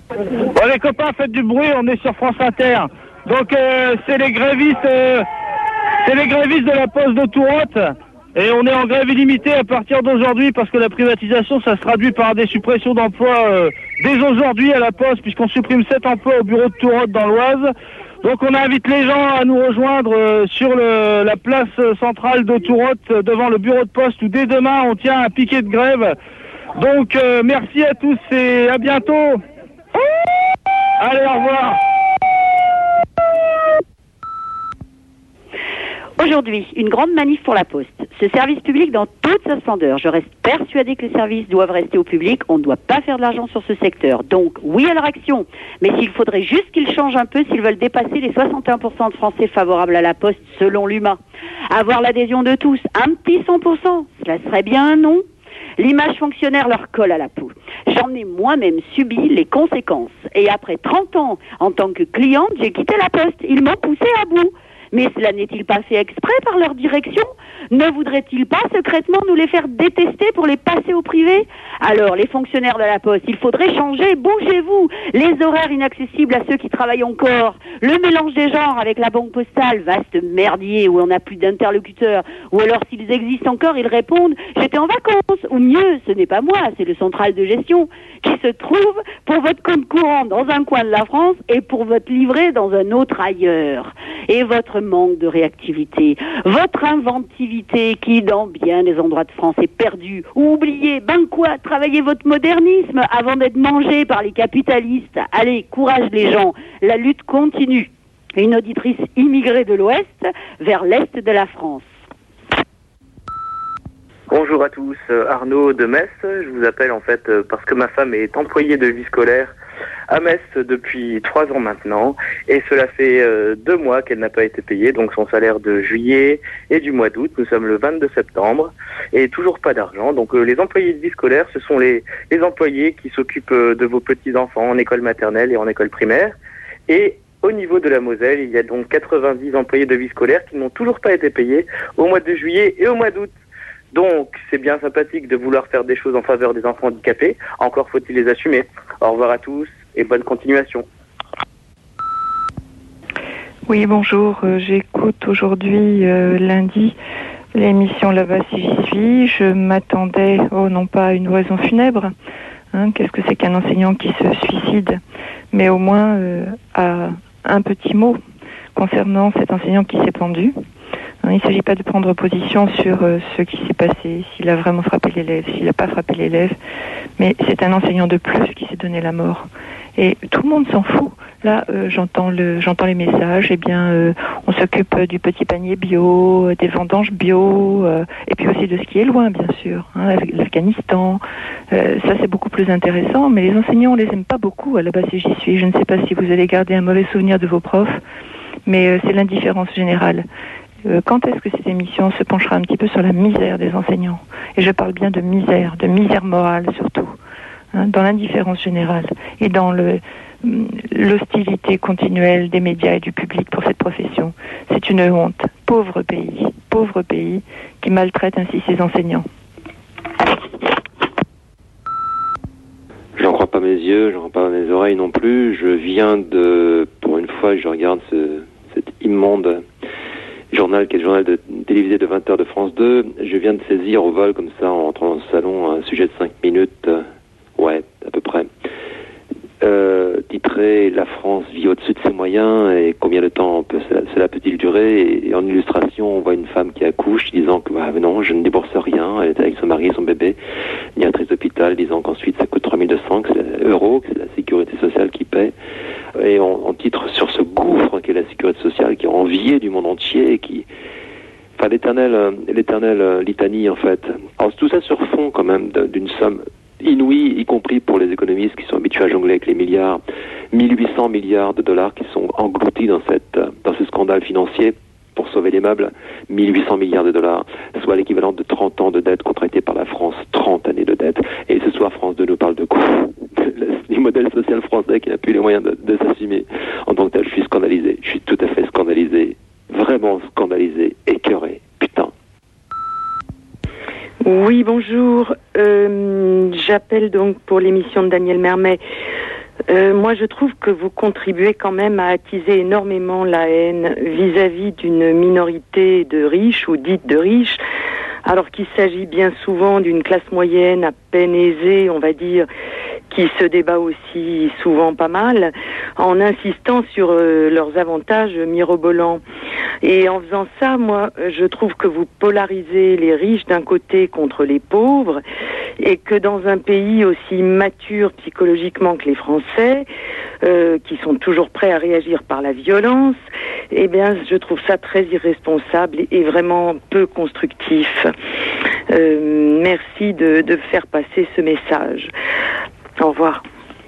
Bon les copains, faites du bruit, on est sur France Inter. Donc c'est les grévistes de la poste de Tourotte. Et on est en grève illimitée à partir d'aujourd'hui parce que la privatisation, ça se traduit par des suppressions d'emplois dès aujourd'hui à la poste, puisqu'on supprime 7 emplois au bureau de Tourotte dans l'Oise. Donc on invite les gens à nous rejoindre sur la place centrale de Tourotte devant le bureau de poste où dès demain on tient un piquet de grève. Donc merci à tous et à bientôt. Allez, au revoir. Aujourd'hui, une grande manif pour la Poste. Ce service public dans toute sa splendeur. Je reste persuadée que les services doivent rester au public. On ne doit pas faire de l'argent sur ce secteur. Donc, oui à leur action. Mais s'il faudrait juste qu'ils changent un peu s'ils veulent dépasser les 61% de Français favorables à la Poste selon l'UMA. Avoir l'adhésion de tous, un petit 100%, cela serait bien, non ? L'image fonctionnaire leur colle à la peau. J'en ai moi-même subi les conséquences. Et après 30 ans, en tant que cliente, j'ai quitté la Poste. Ils m'ont poussé à bout. Mais cela n'est-il pas fait exprès par leur direction ? Ne voudraient-ils pas secrètement nous les faire détester pour les passer au privé ? Alors, les fonctionnaires de la Poste, il faudrait changer, bougez-vous. Les horaires inaccessibles à ceux qui travaillent encore, le mélange des genres avec la banque postale, vaste merdier où on n'a plus d'interlocuteurs, ou alors s'ils existent encore, ils répondent « j'étais en vacances », ou mieux, ce n'est pas moi, c'est le central de gestion, qui se trouve pour votre compte courant dans un coin de la France et pour votre livret dans un autre ailleurs. Et votre manque de réactivité, votre inventivité qui, dans bien des endroits de France, est perdue ou oubliée. Ben quoi, travaillez votre modernisme avant d'être mangé par les capitalistes. Allez, courage les gens, la lutte continue. Une auditrice immigrée de l'Ouest vers l'Est de la France. Bonjour à tous, Arnaud de Metz. Je vous appelle en fait parce que ma femme est employée de vie scolaire à Metz depuis 3 ans maintenant et cela fait 2 mois qu'elle n'a pas été payée, donc son salaire de juillet et du mois d'août. Nous sommes le 22 septembre et toujours pas d'argent. Donc les employés de vie scolaire, ce sont les employés qui s'occupent de vos petits-enfants en école maternelle et en école primaire. Et au niveau de la Moselle, il y a donc 90 employés de vie scolaire qui n'ont toujours pas été payés au mois de juillet et au mois d'août. Donc, c'est bien sympathique de vouloir faire des choses en faveur des enfants handicapés. Encore faut-il les assumer. Au revoir à tous et bonne continuation. Oui, bonjour. J'écoute aujourd'hui, lundi, l'émission Là-bas si j'y suis. Je m'attendais, non pas à une oraison funèbre. Qu'est-ce que c'est qu'un enseignant qui se suicide ? Mais au moins à un petit mot concernant cet enseignant qui s'est pendu. Il ne s'agit pas de prendre position sur ce qui s'est passé, s'il a vraiment frappé l'élève, s'il n'a pas frappé l'élève, mais c'est un enseignant de plus qui s'est donné la mort. Et tout le monde s'en fout. Là, j'entends les messages, on s'occupe du petit panier bio, des vendanges bio, et puis aussi de ce qui est loin, bien sûr, l'Afghanistan. Ça, c'est beaucoup plus intéressant, mais les enseignants, on les aime pas beaucoup à la base si j'y suis. Je ne sais pas si vous allez garder un mauvais souvenir de vos profs, mais c'est l'indifférence générale. Quand est-ce que cette émission se penchera un petit peu sur la misère des enseignants ? Et je parle bien de misère morale surtout, dans l'indifférence générale et dans l'hostilité continuelle des médias et du public pour cette profession. C'est une honte. Pauvre pays qui maltraite ainsi ses enseignants. J'en crois pas mes yeux, j'en crois pas mes oreilles non plus. Je viens pour une fois, je regarde cet immonde journal qui est le journal télévisé de 20h de France 2. Je viens de saisir au vol comme ça en rentrant dans le salon un sujet de 5 minutes, à peu près, titré « La France vit au-dessus de ses moyens et combien de temps cela peut-il durer ?» Et en illustration, on voit une femme qui accouche disant que non, je ne débourse rien, elle est avec son mari et son bébé, directrice d'hôpital disant qu'ensuite ça coûte 3200 euros, que c'est la sécurité sociale qui paie. Et on titre sur ce gouffre qu'est la sécurité sociale qui est enviée du monde entier et l'éternelle litanie en fait. Alors tout ça sur fond quand même d'une somme inouïe, y compris pour les économistes qui sont habitués à jongler avec les milliards, 1800 milliards de dollars qui sont engloutis dans ce scandale financier pour sauver les meubles, 1800 milliards de dollars, soit l'équivalent de 30 ans de dette contractée par la France, 30 années de dette. Et ce soir, France 2 nous parle de quoi ? Du modèle social français qui n'a plus les moyens de s'assumer. En tant que tel, je suis scandalisé. Je suis tout à fait scandalisé. Vraiment scandalisé. Écœuré. Putain. Oui, bonjour. J'appelle donc pour l'émission de Daniel Mermet. Moi, je trouve que vous contribuez quand même à attiser énormément la haine vis-à-vis d'une minorité de riches ou dites de riches, alors qu'il s'agit bien souvent d'une classe moyenne à peine aisée, on va dire, qui se débat aussi souvent pas mal, en insistant sur leurs avantages mirobolants. Et en faisant ça, moi, je trouve que vous polarisez les riches d'un côté contre les pauvres, et que dans un pays aussi mature psychologiquement que les Français, qui sont toujours prêts à réagir par la violence, eh bien, je trouve ça très irresponsable et vraiment peu constructif. Merci de faire passer ce message. Au revoir.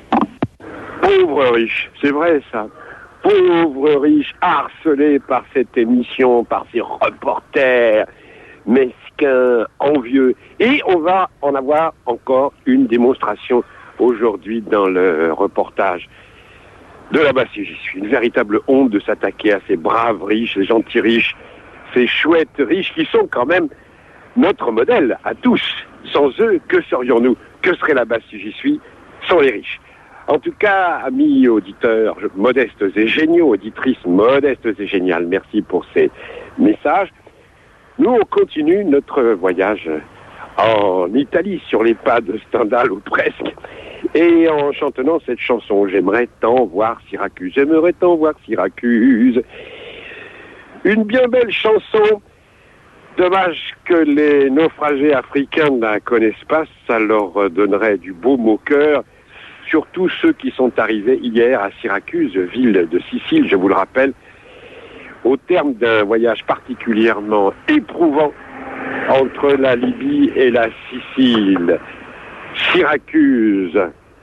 Pauvres riches, c'est vrai ça. Pauvres riches harcelés par cette émission, par ces reporters mesquins, envieux. Et on va en avoir encore une démonstration aujourd'hui dans le reportage de là-bas si j'y suis. Une véritable honte de s'attaquer à ces braves riches, ces gentils riches, ces chouettes riches qui sont quand même notre modèle à tous. Sans eux, que serions-nous? Que serait là-bas si j'y suis sans les riches? En tout cas, amis auditeurs modestes et géniaux, auditrices modestes et géniales, merci pour ces messages. Nous, on continue notre voyage en Italie, sur les pas de Stendhal, ou presque, et en chantonnant cette chanson. J'aimerais tant voir Syracuse, j'aimerais tant voir Syracuse. Une bien belle chanson. Dommage que les naufragés africains ne la connaissent pas, ça leur donnerait du baume au cœur, surtout ceux qui sont arrivés hier à Syracuse, ville de Sicile, je vous le rappelle, au terme d'un voyage particulièrement éprouvant entre la Libye et la Sicile. Syracuse,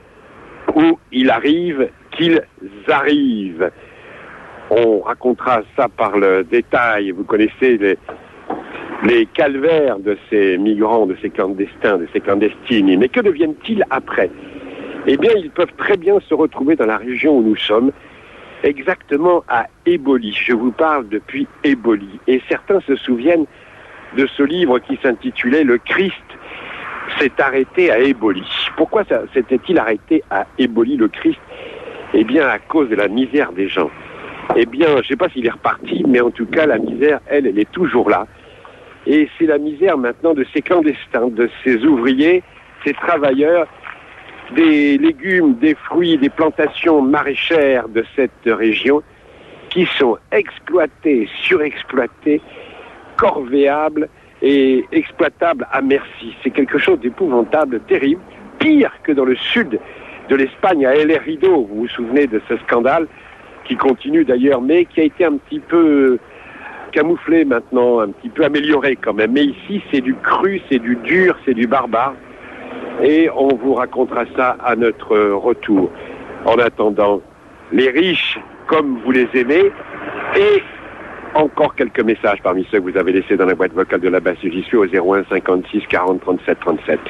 où il arrive qu'ils arrivent. On racontera ça par le détail, vous connaissez les calvaires de ces migrants, de ces clandestins, de ces clandestines. Mais que deviennent-ils après? Eh bien, ils peuvent très bien se retrouver dans la région où nous sommes, exactement à Eboli. Je vous parle depuis Eboli. Et certains se souviennent de ce livre qui s'intitulait « Le Christ s'est arrêté à Eboli ». Pourquoi s'était-il arrêté à Eboli, le Christ? Eh bien, à cause de la misère des gens. Eh bien, je ne sais pas s'il est reparti, mais en tout cas, la misère, elle est toujours là. Et c'est la misère maintenant de ces clandestins, de ces ouvriers, ces travailleurs, des légumes, des fruits, des plantations maraîchères de cette région qui sont exploités, surexploités, corvéables et exploitables à merci. C'est quelque chose d'épouvantable, terrible, pire que dans le sud de l'Espagne, à El Herido. Vous vous souvenez de ce scandale qui continue d'ailleurs, mais qui a été un petit peu camouflé maintenant, un petit peu amélioré quand même. Mais ici, c'est du cru, c'est du dur, c'est du barbare. Et on vous racontera ça à notre retour. En attendant, les riches comme vous les aimez, et encore quelques messages parmi ceux que vous avez laissés dans la boîte vocale de la basse j'y suis au 01 56 40 37 37.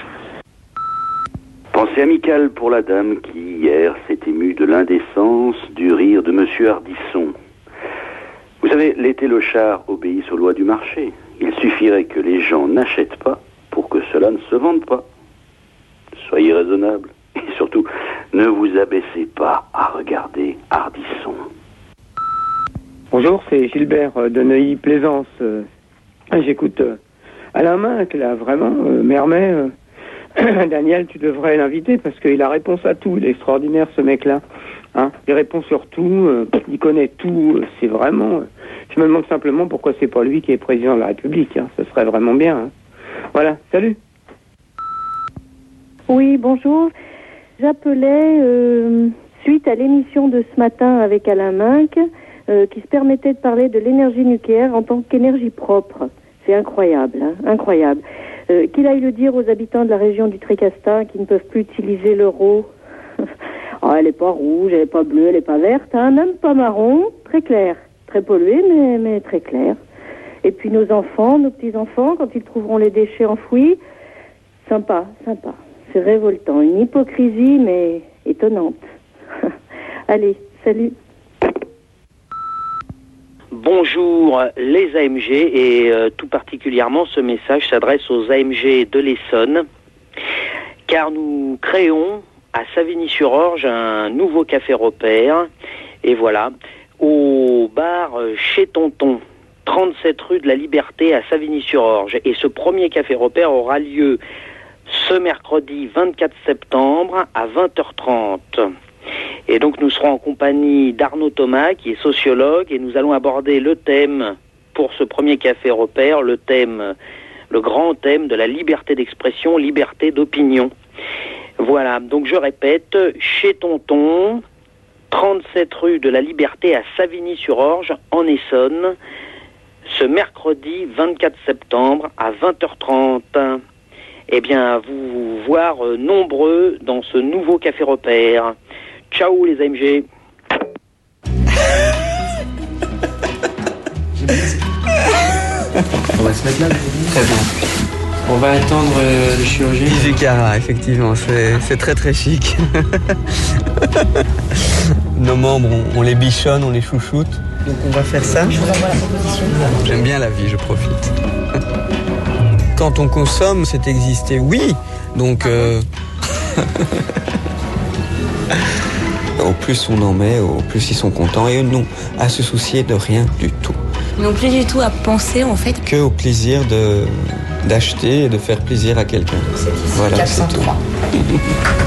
Pensée amicale pour la dame qui, hier, s'est émue de l'indécence du rire de Monsieur Ardisson. Vous savez, les télochars obéissent aux lois du marché. Il suffirait que les gens n'achètent pas pour que cela ne se vende pas. Soyez raisonnable. Et surtout, ne vous abaissez pas à regarder Ardisson. Bonjour, c'est Gilbert de Neuilly-Plaisance. J'écoute Alain Minck, là, vraiment, Mermet. Daniel, tu devrais l'inviter parce qu'il a réponse à tout. Il est extraordinaire, ce mec-là. Hein, il répond sur tout, il connaît tout. C'est vraiment... je me demande simplement pourquoi c'est pas lui qui est président de la République. Hein. Ce serait vraiment bien. Hein. Voilà, salut. Oui, bonjour. J'appelais suite à l'émission de ce matin avec Alain Minck qui se permettait de parler de l'énergie nucléaire en tant qu'énergie propre. C'est incroyable, hein, incroyable. Qu'il aille le dire aux habitants de la région du Tricastin qui ne peuvent plus utiliser l'euro. Oh, elle n'est pas rouge, elle n'est pas bleue, elle n'est pas verte, hein, même pas marron, très clair. Très polluée, mais très clair. Et puis nos enfants, nos petits-enfants, quand ils trouveront les déchets enfouis, sympa, sympa. C'est révoltant. Une hypocrisie, mais étonnante. Allez, salut. Bonjour les AMG et tout particulièrement ce message s'adresse aux AMG de l'Essonne car nous créons à Savigny-sur-Orge un nouveau café repère. Et voilà, au bar Chez Tonton, 37 rue de la Liberté à Savigny-sur-Orge. Et ce premier café repère aura lieu ce mercredi 24 septembre à 20h30. Et donc nous serons en compagnie d'Arnaud Thomas, qui est sociologue, et nous allons aborder le thème, pour ce premier café repère, le grand thème de la liberté d'expression, liberté d'opinion. Voilà, donc je répète, Chez Tonton, 37 rue de la Liberté à Savigny-sur-Orge, en Essonne, ce mercredi 24 septembre à 20h30. Eh bien, à vous voir nombreux dans ce nouveau café repère. Ciao les AMG. On va se mettre là. Très bien. On va attendre le chirurgien. Izucara, effectivement, c'est très très chic. Nos membres, on les bichonne, on les chouchoute. Donc on va faire ça. Je vous envoie la proposition. J'aime bien la vie, je profite. Quand on consomme, c'est exister, oui. Donc, au plus on en met, au plus ils sont contents. Et eux n'ont à se soucier de rien du tout. Ils n'ont plus du tout à penser, en fait. Que au plaisir d'acheter et de faire plaisir à quelqu'un. Voilà, 403. c'est tout.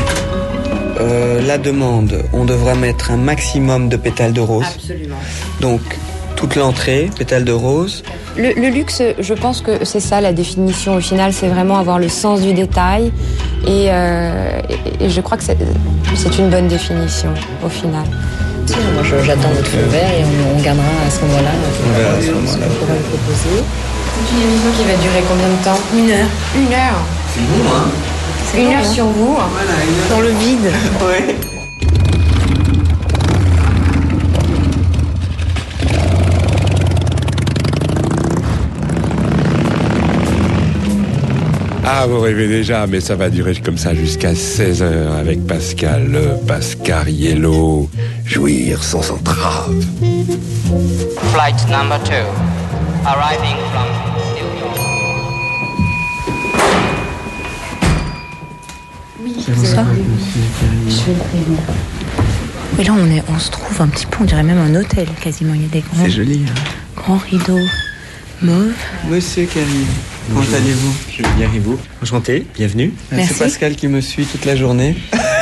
La demande, on devra mettre un maximum de pétales de rose. Absolument. Donc, toute l'entrée, pétales de rose. Le luxe, je pense que c'est ça la définition au final, c'est vraiment avoir le sens du détail et je crois que c'est une bonne définition au final. Moi j'attends votre feu vert et on regardera à ce moment-là. On verra à ce moment-là. On pourra le proposer. C'est une émission qui va durer combien de temps ? 1 heure. 1 heure. C'est bon, hein ? C'est 1 heure sur vous, voilà, 1 heure. dans le vide. Ouais. Ah, vous rêvez déjà, mais ça va durer comme ça jusqu'à 16h avec Pascal, le Pascariello. Jouir sans entrave. Flight number 2, arriving from New York. Oui, c'est ça. Je vais le prévenir. Et là, on se trouve un petit peu, on dirait même un hôtel quasiment. Il y a des grands, c'est joli, hein. Grands rideaux mauves. Monsieur qui arrive. Comment allez-vous ? Je vais bien et vous ? Enchanté, bienvenue. Merci. C'est Pascal qui me suit toute la journée.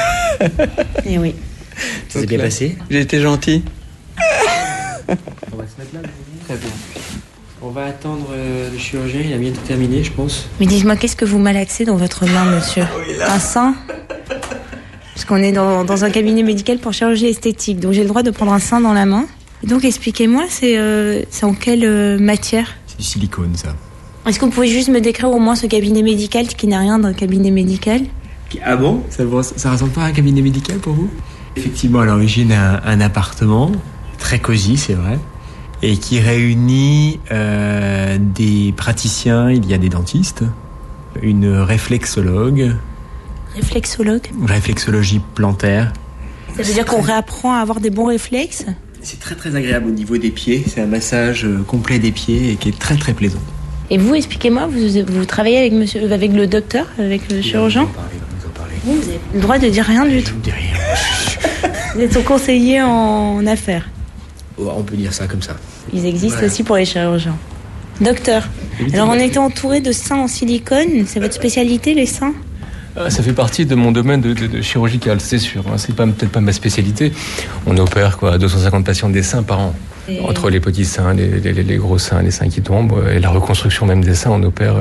Et oui. Ça s'est bien passé ? J'ai été gentil. On va se mettre là. Très bien. On va attendre le chirurgien, il a bientôt terminé, je pense. Mais dites-moi, qu'est-ce que vous malaxez dans votre main, monsieur ? Un sein ? Parce qu'on est dans un cabinet médical pour chirurgie esthétique, donc j'ai le droit de prendre un sein dans la main. Et donc expliquez-moi, c'est en quelle matière ? C'est du silicone, ça. Est-ce que vous pouvez juste me décrire au moins ce cabinet médical qui n'a rien d'un cabinet médical ? Ah bon ? Ça ressemble pas à un cabinet médical pour vous ? Effectivement, à l'origine, un appartement, très cosy, c'est vrai, et qui réunit des praticiens, il y a des dentistes, une réflexologue. Réflexologue ? Réflexologie plantaire. Ça veut dire qu'on réapprend à avoir des bons réflexes ? C'est très très agréable au niveau des pieds, c'est un massage complet des pieds et qui est très très plaisant. Et vous, expliquez-moi, vous travaillez avec le docteur, avec le chirurgien ? Vous avez le droit de dire rien du tout. Je ne dis rien. Vous êtes son conseiller en affaires. On peut dire ça comme ça. Ils existent aussi pour les chirurgiens. Docteur, alors on était entouré de seins en silicone. C'est votre spécialité, les seins ? Ça fait partie de mon domaine de chirurgical, c'est sûr. Hein. C'est peut-être pas ma spécialité. On opère 250 patients des seins par an. Entre les petits seins, les gros seins, les seins qui tombent, et la reconstruction même des seins, on opère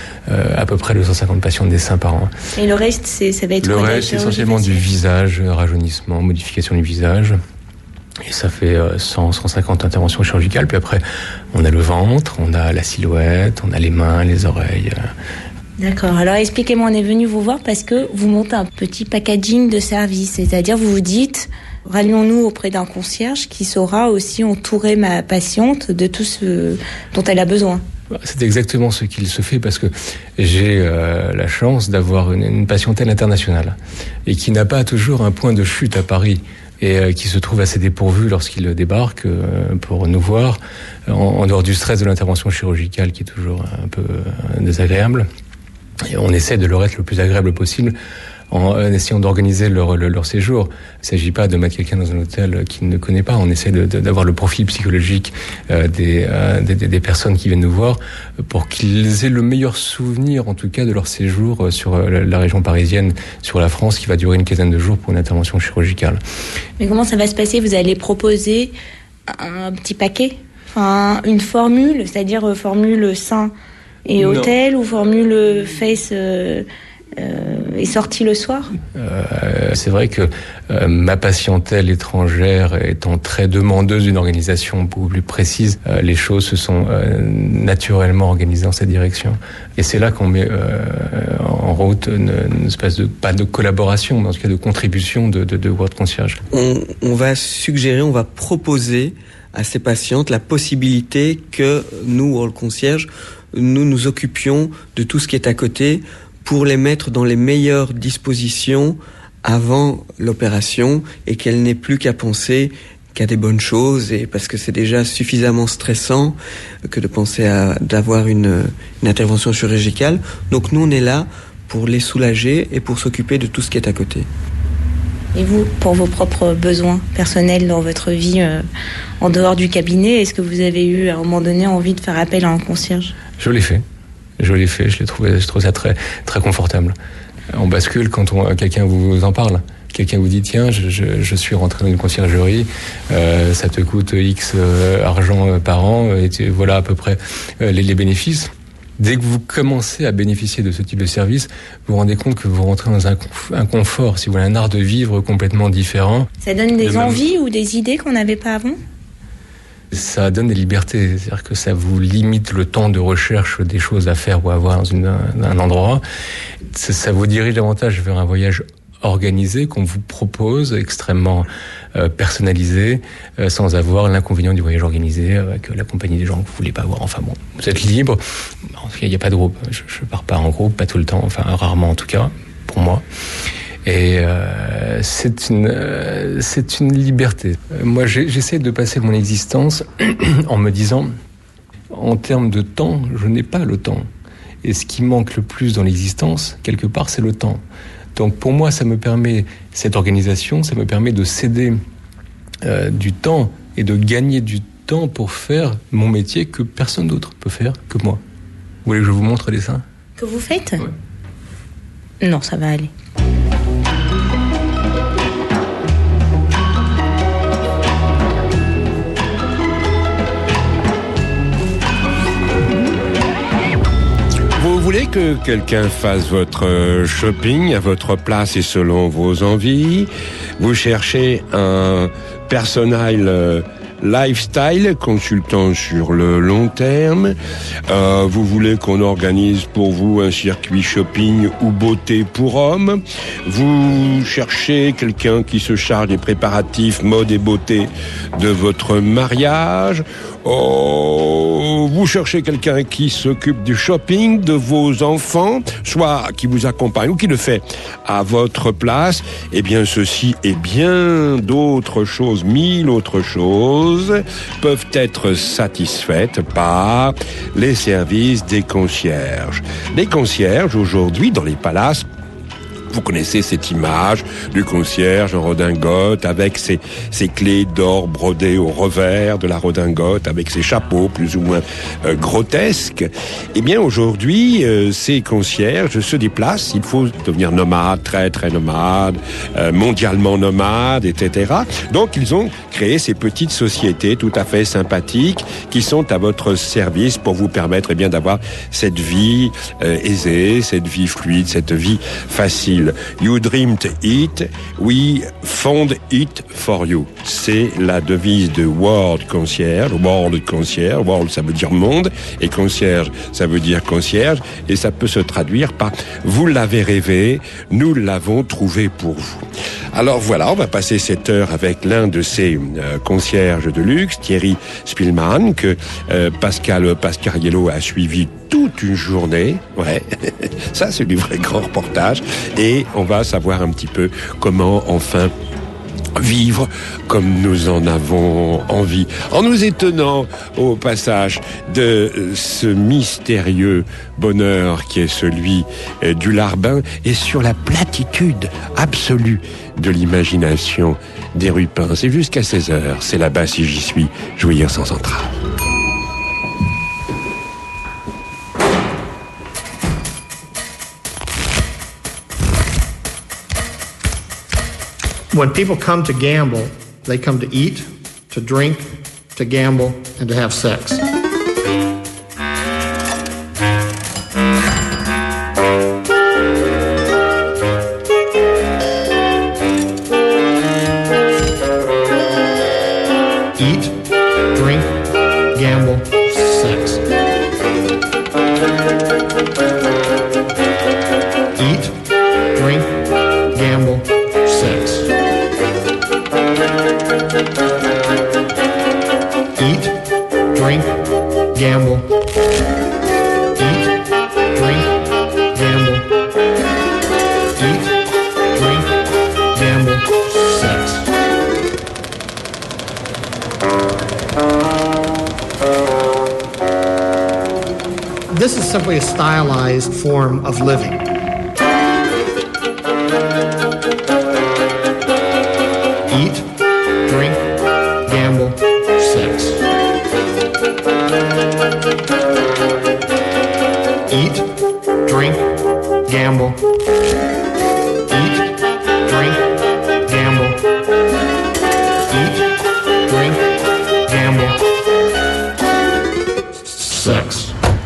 à peu près 250 patients des seins par an. Et le reste, ça va être... Le reste, c'est essentiellement du visage, rajeunissement, modification du visage. Et ça fait 150 interventions chirurgicales. Puis après, on a le ventre, on a la silhouette, on a les mains, les oreilles. D'accord. Alors expliquez-moi, on est venu vous voir parce que vous montez un petit packaging de services. C'est-à-dire, vous vous dites... Rallions-nous auprès d'un concierge qui saura aussi entourer ma patiente de tout ce dont elle a besoin. C'est exactement ce qu'il se fait parce que j'ai la chance d'avoir une patientèle internationale et qui n'a pas toujours un point de chute à Paris et qui se trouve assez dépourvu lorsqu'il débarque pour nous voir en dehors du stress de l'intervention chirurgicale qui est toujours un peu désagréable. Et on essaie de leur être le plus agréable possible en essayant d'organiser leur séjour. Il ne s'agit pas de mettre quelqu'un dans un hôtel qu'il ne connaît pas. On essaie d'avoir le profil psychologique des personnes qui viennent nous voir pour qu'ils aient le meilleur souvenir, en tout cas, de leur séjour sur la région parisienne, sur la France, qui va durer une quinzaine de jours pour une intervention chirurgicale. Mais comment ça va se passer? Vous allez proposer un petit paquet, enfin, une formule, c'est-à-dire formule sein et hôtel, ou formule face et sortie le soir? C'est vrai que ma patientèle étrangère étant très demandeuse d'une organisation beaucoup plus précise, les choses se sont naturellement organisées dans cette direction. Et c'est là qu'on met en route une espèce de, pas de collaboration, mais en tout cas de contribution de World Concierge. On va suggérer, on va proposer à ces patientes la possibilité que nous, World Concierge, nous occupions de tout ce qui est à côté pour les mettre dans les meilleures dispositions avant l'opération et qu'elles n'aient plus qu'à penser qu'à des bonnes choses, et parce que c'est déjà suffisamment stressant que de penser d'avoir une intervention chirurgicale. Donc nous, on est là pour les soulager et pour s'occuper de tout ce qui est à côté. Et vous, pour vos propres besoins personnels dans votre vie en dehors du cabinet, est-ce que vous avez eu à un moment donné envie de faire appel à un concierge? Je l'ai fait, je trouve ça très, très confortable. On bascule quand quelqu'un vous en parle. Quelqu'un vous dit, tiens, je suis rentré dans une conciergerie, ça te coûte X argent par an, et voilà à peu près les bénéfices. Dès que vous commencez à bénéficier de ce type de service, vous vous rendez compte que vous rentrez dans un confort, si vous voulez, un art de vivre complètement différent. Ça donne des envies ou des idées qu'on n'avait pas avant? Ça donne des libertés, c'est-à-dire que ça vous limite le temps de recherche des choses à faire ou à voir dans un endroit. Ça vous dirige davantage vers un voyage organisé qu'on vous propose, extrêmement personnalisé, sans avoir l'inconvénient du voyage organisé avec la compagnie des gens que vous voulez pas voir. Enfin bon, vous êtes libre. En tout cas, il n'y a pas de groupe. Je pars pas en groupe, pas tout le temps, enfin rarement en tout cas, pour moi. Et c'est une liberté. Moi, j'essaie de passer mon existence en me disant, en termes de temps, je n'ai pas le temps. Et ce qui manque le plus dans l'existence, quelque part, c'est le temps. Donc pour moi, ça me permet, cette organisation, ça me permet de céder du temps et de gagner du temps pour faire mon métier que personne d'autre peut faire que moi. Vous voulez que je vous montre les dessins? Que vous faites? Ouais. Non, ça va aller. Vous voulez que quelqu'un fasse votre shopping à votre place et selon vos envies. Vous cherchez un personnel lifestyle, consultant sur le long terme. Vous voulez qu'on organise pour vous un circuit shopping ou beauté pour hommes. Vous cherchez quelqu'un qui se charge des préparatifs mode et beauté de votre mariage. Vous cherchez quelqu'un qui s'occupe du shopping de vos enfants, soit qui vous accompagne ou qui le fait à votre place. Eh bien, ceci et bien d'autres choses, 1000 autres choses, peuvent être satisfaites par les services des concierges. Les concierges, aujourd'hui, dans les palaces, vous connaissez cette image du concierge en redingote avec ses clés d'or brodées au revers de la redingote, avec ses chapeaux plus ou moins grotesques. Eh bien, aujourd'hui, ces concierges se déplacent. Il faut devenir nomade, très très nomade, mondialement nomade, etc. Donc, ils ont créé ces petites sociétés tout à fait sympathiques qui sont à votre service pour vous permettre, eh bien, d'avoir cette vie aisée, cette vie fluide, cette vie facile. You dreamed it, we found it for you. C'est la devise de World Concierge. World Concierge, World ça veut dire monde, et concierge ça veut dire concierge, et ça peut se traduire par vous l'avez rêvé, nous l'avons trouvé pour vous. Alors voilà, on va passer cette heure avec l'un de ces concierges de luxe, Thierry Spielmann, que Pascal Pascariello a suivi toute une journée. Ouais, ça c'est du vrai grand reportage. Et on va savoir un petit peu comment enfin vivre comme nous en avons envie, en nous étonnant au passage de ce mystérieux bonheur qui est celui du Larbin et sur la platitude absolue de l'imagination des Rupins. C'est jusqu'à 16h, c'est là-bas si j'y suis, jouir sans entrave. When people come to gamble, they come to eat, to drink, to gamble, and to have sex. Eat, drink, gamble, sex. Eat, drink, gamble, sex. Eat, drink, gamble. Eat, drink, gamble. Eat, drink, gamble, sex. This is simply a stylized form of living. Eat, drink, gamble, sex. Eat, drink, gamble. Eat, drink, gamble. Eat, drink, gamble, sex.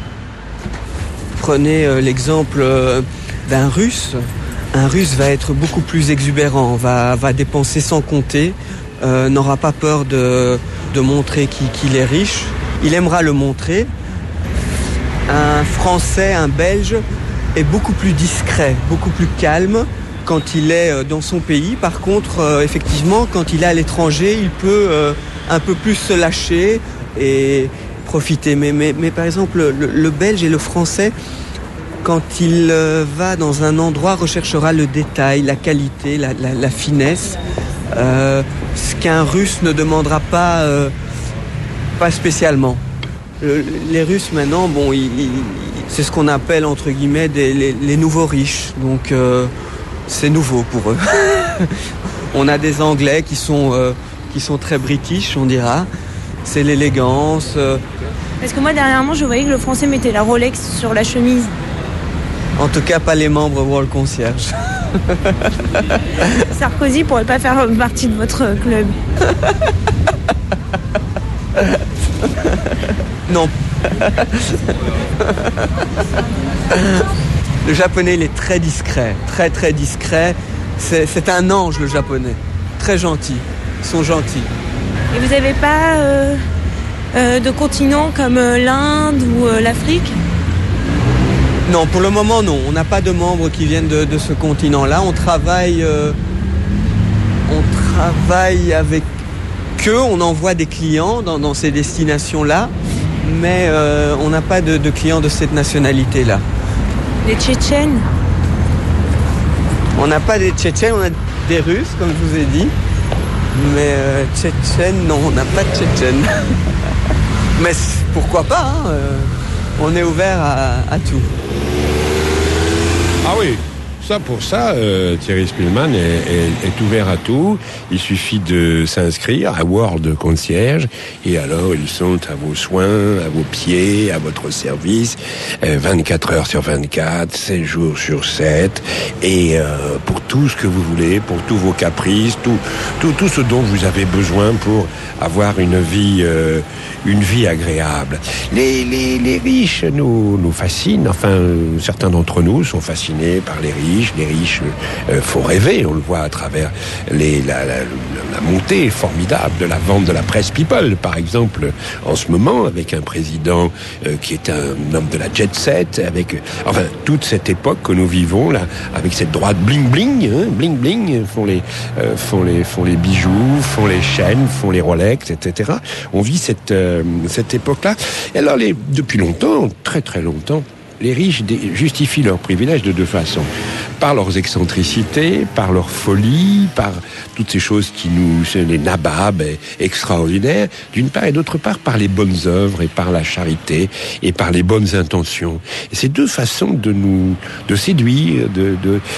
Prenez l'exemple d'un Russe. Un Russe va être beaucoup plus exubérant, va dépenser sans compter, n'aura pas peur de montrer qu'il est riche. Il aimera le montrer. Un Français, un Belge est beaucoup plus discret, beaucoup plus calme quand il est dans son pays. Par contre, effectivement, quand il est à l'étranger, il peut un peu plus se lâcher et profiter. Mais par exemple, le Belge et le Français, quand il va dans un endroit, recherchera le détail, la qualité, la finesse, ce qu'un Russe ne demandera pas spécialement. Les Russes maintenant, bon, c'est ce qu'on appelle entre guillemets les nouveaux riches, donc c'est nouveau pour eux. On a des Anglais qui sont très british, on dira. C'est l'élégance. Parce que moi dernièrement, je voyais que le Français mettait la Rolex sur la chemise. En tout cas, pas les membres World Concierge. Sarkozy pourrait pas faire partie de votre club. Non. Le japonais, il est très discret, très très discret. C'est un ange, le japonais. Très gentil. Ils sont gentils. Et vous n'avez pas de continent comme l'Inde ou l'Afrique ? Non, pour le moment, non. On n'a pas de membres qui viennent de ce continent-là. On travaille avec eux. On envoie des clients dans ces destinations-là. Mais on n'a pas de clients de cette nationalité-là. Les Tchétchènes ? On n'a pas des Tchétchènes, on a des Russes, comme je vous ai dit. Mais Tchétchènes, non, on n'a pas de Tchétchènes. Mais pourquoi pas, hein, on est ouvert à tout. Ah oui, pour ça, Thierry Spillmann est ouvert à tout. Il suffit de s'inscrire à World Concierge et alors ils sont à vos soins, à vos pieds, à votre service, 24 heures sur 24, 7 jours sur 7 et pour tout ce que vous voulez, pour tous vos caprices, tout ce dont vous avez besoin pour avoir une vie agréable. Les riches nous fascinent, enfin certains d'entre nous sont fascinés par les riches. Les riches font rêver, on le voit à travers la montée formidable de la vente de la presse People, par exemple, en ce moment, avec un président qui est un homme de la jet set, avec toute cette époque que nous vivons là, avec cette droite bling bling, bling bling, font les bijoux, font les chaînes, font les Rolex, etc. On vit cette époque-là. Et alors depuis longtemps, très très longtemps, les riches justifient leurs privilèges de deux façons. par leurs excentricités, par leur folie, par toutes ces choses qui nous, les nababs extraordinaires, d'une part, et d'autre part par les bonnes œuvres et par la charité et par les bonnes intentions. Et c'est deux façons de nous séduire, de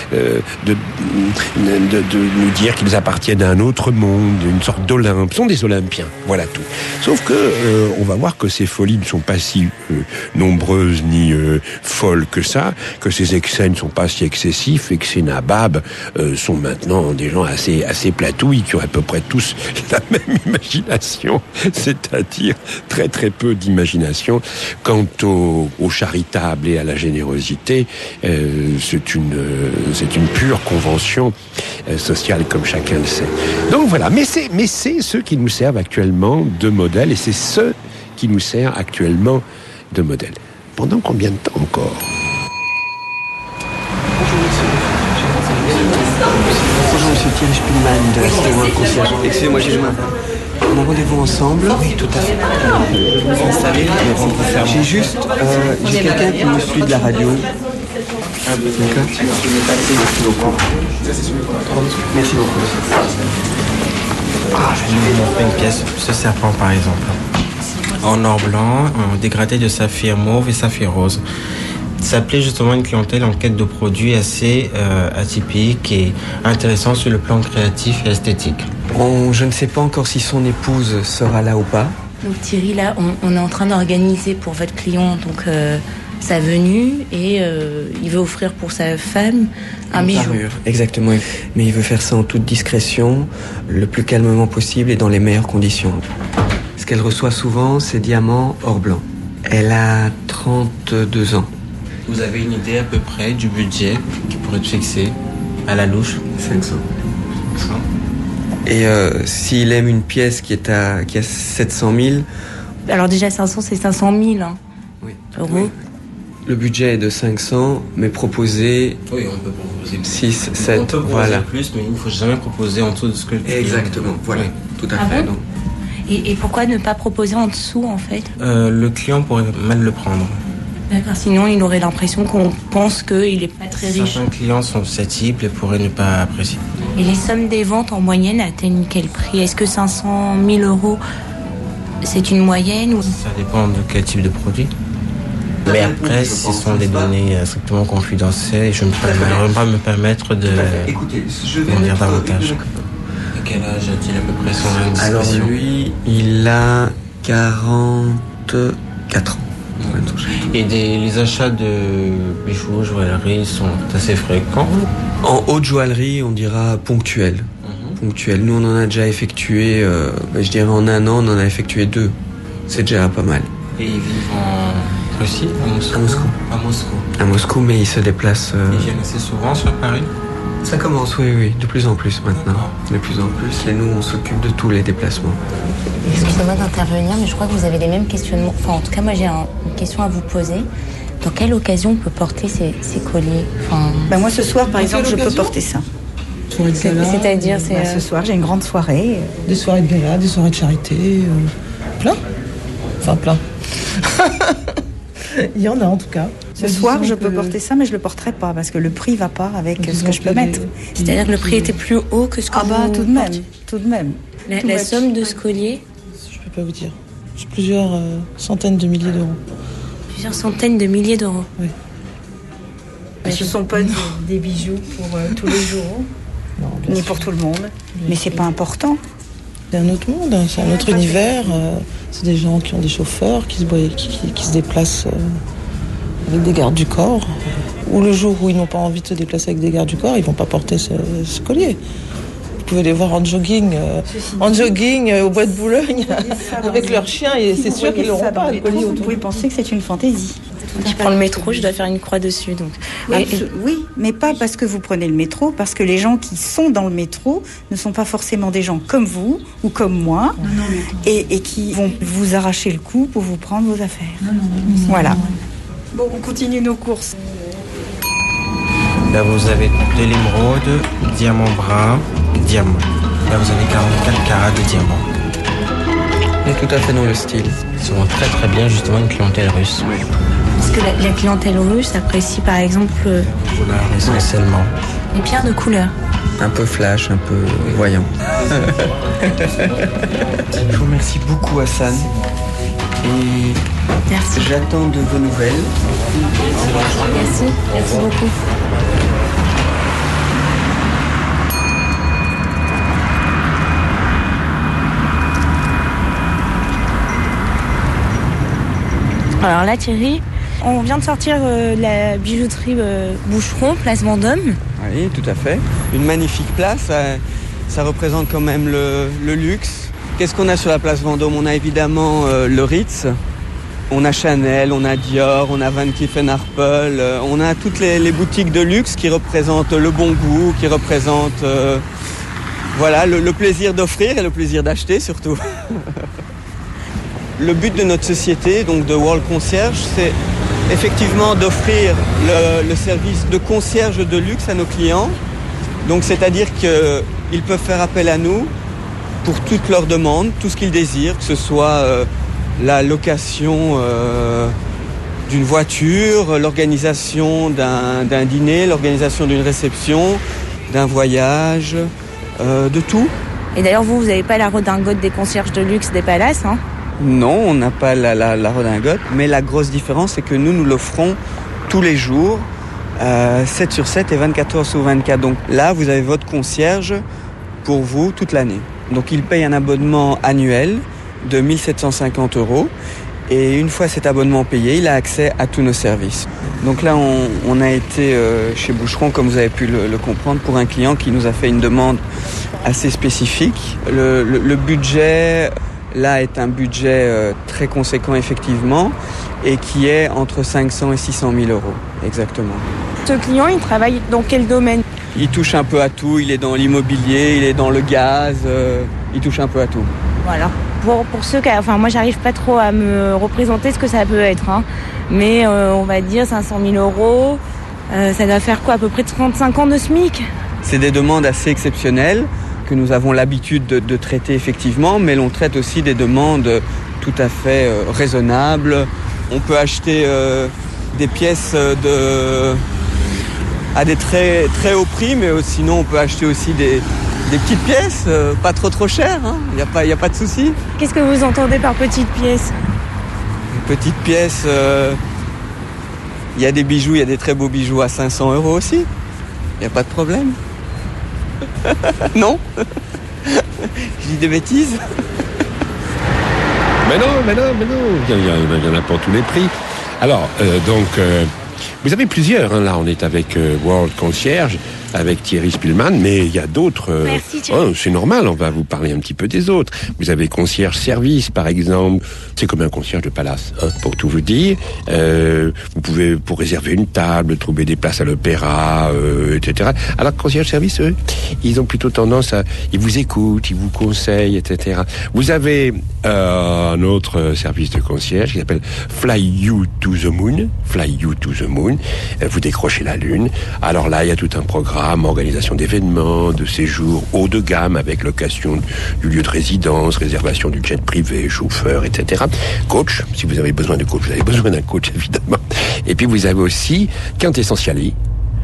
nous dire qu'ils appartiennent à un autre monde, une sorte d'Olympe. Ce sont des Olympiens, voilà tout. Sauf que on va voir que ces folies ne sont pas si nombreuses ni folles que ça, que ces excès ne sont pas si excessifs et que ces nababs sont maintenant des gens assez platouilles qui ont à peu près tous la même imagination, c'est-à-dire très très peu d'imagination. Quant au charitable et à la générosité, c'est une pure convention sociale comme chacun le sait. Donc voilà, mais c'est ceux qui nous servent actuellement de modèle et c'est ceux qui nous servent actuellement de modèle. Pendant combien de temps encore ? Bonjour Monsieur Thierry Spielmann de Stewart Concierge. Excusez-moi, on a rendez-vous ensemble. Oui, tout à fait. J'ai juste j'ai quelqu'un qui me suit de la radio. D'accord. Merci beaucoup. Je vais vous montrer une pièce, ce serpent par exemple. En or blanc, en dégradé de saphir mauve et saphir rose. Ça plaît justement une clientèle en quête de produits assez atypiques et intéressants sur le plan créatif et esthétique. Je ne sais pas encore si son épouse sera là ou pas. Donc Thierry, là, on est en train d'organiser pour votre client sa venue et il veut offrir pour sa femme un bijou. Parure, exactement. Mais il veut faire ça en toute discrétion, le plus calmement possible et dans les meilleures conditions. Ce qu'elle reçoit souvent, c'est diamants or blanc. Elle a 32 ans. Vous avez une idée à peu près du budget qui pourrait être fixé à la louche ? 500. Et s'il aime une pièce qui a 700 000... Alors déjà 500, c'est 500 000 euros. Oui. Le budget est de 500, mais proposé... Oui, on peut proposer 6, 7, on peut proposer voilà. Plus, mais il ne faut jamais proposer en dessous de ce que... Exactement, voilà, oui. Tout à fait. Bon Donc. Et pourquoi ne pas proposer en dessous, en fait ? Le client pourrait mal le prendre. D'accord, sinon il aurait l'impression qu'on pense qu'il n'est pas très riche. Certains clients sont susceptibles et pourraient ne pas apprécier. Et les sommes des ventes en moyenne atteignent quel prix ? Est-ce que 500 000 euros, c'est une moyenne ou... Ça dépend de quel type de produit. Mais après, ce sont des données strictement confidentielles et je ne peux pas me permettre de en dire davantage. À quel âge a-t-il à peu près son indiscrétion ? Alors lui, il a 44 ans. Et les achats de bijoux, joaillerie sont assez fréquents. En haute joaillerie, on dira ponctuel. Ponctuel. Nous, on en a déjà effectué, je dirais en un an, on en a effectué 2. C'est déjà pas mal. Et ils vivent en Russie, à Moscou. À Moscou, mais ils se déplacent... Ils viennent assez souvent sur Paris ? Ça commence, oui, de plus en plus maintenant. De plus en plus. Et nous, on s'occupe de tous les déplacements. Excusez-moi d'intervenir, mais je crois que vous avez les mêmes questionnements. Enfin, en tout cas, moi, j'ai une question à vous poser. Dans quelle occasion on peut porter ces colliers ? Moi, ce soir, par exemple, je peux porter ça. C'est-à-dire, ce soir, j'ai une grande soirée. Des soirées de gala, des soirées de charité, plein. Enfin, plein. Il y en a en tout cas. Ce soir, je peux porter ça, mais je le porterai pas parce que le prix va pas avec ce que je peux mettre. C'est-à-dire que le prix était plus haut que ce que vous tout de même. La somme de ce collier ? Je peux pas vous dire. C'est plusieurs centaines de milliers d'euros. Plusieurs centaines de milliers d'euros. Oui. Mais ce ne sont pas des bijoux pour tous les jours, ni pour tout le monde. Mais c'est pas important. C'est un autre monde, c'est un autre univers. C'est des gens qui ont des chauffeurs, qui se déplacent avec des gardes du corps. Ou le jour où ils n'ont pas envie de se déplacer avec des gardes du corps, ils ne vont pas porter ce collier. Vous pouvez les voir en jogging au bois de Boulogne avec leurs chiens et c'est sûr qu'ils n'auront pas le collier autour. Vous pouvez penser que c'est une fantaisie. Je prends le métro, je dois faire une croix dessus. Donc. Oui, mais pas parce que vous prenez le métro, parce que les gens qui sont dans le métro ne sont pas forcément des gens comme vous ou comme moi et qui vont vous arracher le cou pour vous prendre vos affaires. Voilà. Bon, on continue nos courses. Là, vous avez de l'émeraude, diamant brun, diamant. Là, vous avez 44 carats de diamant. On est tout à fait dans le style. Ils sont très très bien, justement, une clientèle russe. Oui. Parce que la clientèle russe apprécie par exemple Essentiellement. les pierres de couleur. Un peu flash, un peu voyant. Je vous remercie beaucoup, Hassan. Et merci. J'attends de vos nouvelles. Merci beaucoup. Alors là, Thierry, on vient de sortir de la bijouterie Boucheron, place Vendôme. Oui, tout à fait. Une magnifique place, ça représente quand même le luxe. Qu'est-ce qu'on a sur la place Vendôme? On a évidemment le Ritz, on a Chanel, on a Dior, on a Van Cleef & Arpels, on a toutes les boutiques de luxe qui représentent le bon goût, qui représentent le plaisir d'offrir et le plaisir d'acheter surtout. Le but de notre société, donc de World Concierge, c'est effectivement d'offrir le service de concierge de luxe à nos clients. Donc c'est-à-dire qu'ils peuvent faire appel à nous pour toutes leurs demandes, tout ce qu'ils désirent, que ce soit la location d'une voiture, l'organisation d'un dîner, l'organisation d'une réception, d'un voyage, de tout. Et d'ailleurs, vous n'avez pas la redingote des concierges de luxe des palaces, hein? Non, on n'a pas la redingote, mais la grosse différence, c'est que nous l'offrons tous les jours, 7 sur 7 et 24 heures sur 24. Donc là, vous avez votre concierge pour vous toute l'année. Donc il paye un abonnement annuel de 1 750 €. Et une fois cet abonnement payé, il a accès à tous nos services. Donc là, on a été chez Boucheron, comme vous avez pu le comprendre, pour un client qui nous a fait une demande assez spécifique. Le budget... Là est un budget très conséquent effectivement et qui est entre 500 et 600 000 €, exactement. Ce client, il travaille dans quel domaine? Il touche un peu à tout, il est dans l'immobilier, il est dans le gaz, il touche un peu à tout. Voilà. Pour ceux qui... Enfin, moi, j'arrive pas trop à me représenter ce que ça peut être, hein. Mais on va dire 500 000 €, ça doit faire quoi, à peu près 35 ans de SMIC? C'est des demandes assez exceptionnelles que nous avons l'habitude de traiter effectivement, mais l'on traite aussi des demandes tout à fait raisonnables. On peut acheter des pièces à des très, très hauts prix, mais sinon on peut acheter aussi des petites pièces, pas trop chères, hein. Il n'y a pas de souci. Qu'est-ce que vous entendez par petite pièce? Une petite pièce, il y a des bijoux, il y a des très beaux bijoux à 500 € aussi. Il n'y a pas de problème. Non. Je dis des bêtises. Mais non. Il y en a pour tous les prix. Alors, vous avez plusieurs, hein, là on est avec World Concierge, avec Thierry Spillman, mais il y a d'autres... Merci Thierry. C'est normal, on va vous parler un petit peu des autres. Vous avez Concierge Service, par exemple. C'est comme un concierge de palace, hein, pour tout vous dire. Vous pouvez, pour réserver une table, trouver des places à l'opéra, etc. Alors, Concierge Service, eux, ils ont plutôt tendance à... Ils vous écoutent, ils vous conseillent, etc. Vous avez un autre service de concierge qui s'appelle Fly You to the Moon. Fly You to the Moon. Vous décrochez la Lune. Alors là, il y a tout un programme, organisation d'événements, de séjours haut de gamme avec location du lieu de résidence, réservation du jet privé, chauffeur, etc. Coach, si vous avez besoin de coach, vous avez besoin d'un coach évidemment. Et puis vous avez aussi Quintessentiali.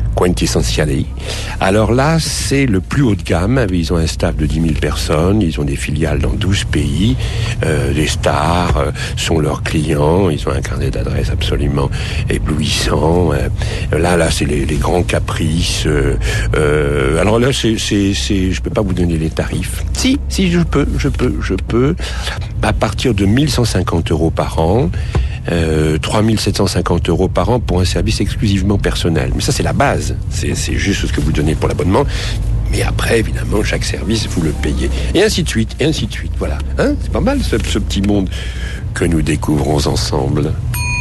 Alors là, c'est le plus haut de gamme. Ils ont un staff de 10 000 personnes. Ils ont des filiales dans 12 pays. Les stars sont leurs clients. Ils ont un carnet d'adresses absolument éblouissant. Là, c'est les grands caprices. Alors là, je peux pas vous donner les tarifs. Si, je peux. À partir de 1 150 € par an. 3 750 € par an pour un service exclusivement personnel. Mais ça, c'est la base. C'est juste ce que vous donnez pour l'abonnement. Mais après, évidemment, chaque service, vous le payez. Et ainsi de suite. Voilà. Hein, c'est pas mal, ce petit monde que nous découvrons ensemble.